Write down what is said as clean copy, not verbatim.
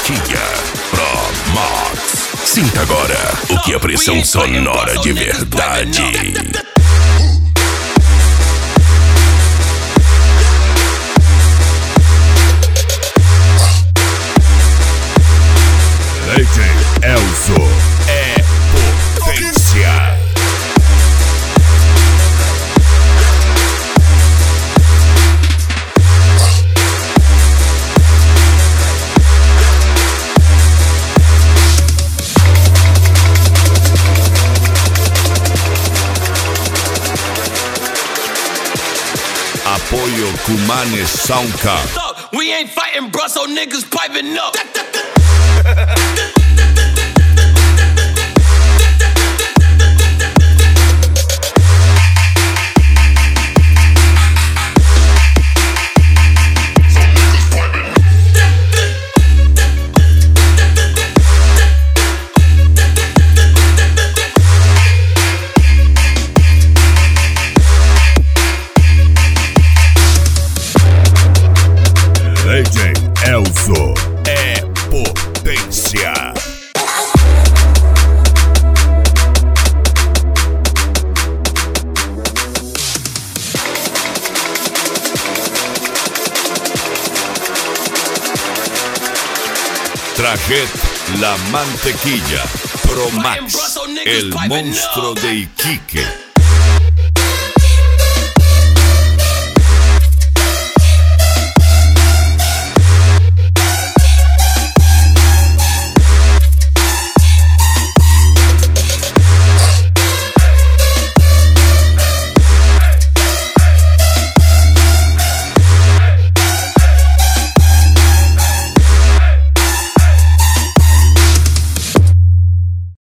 Mantequilla Pro Max. Sinta agora o que é pressão sonora de verdade. DJ Elzo é potência. Apoio Kumane Soundcard. We ain't fighting, bruh, so niggas piping up. DJ Elzo é potência. Trajet La Mantequilla Pro Max, el monstruo de Iquique.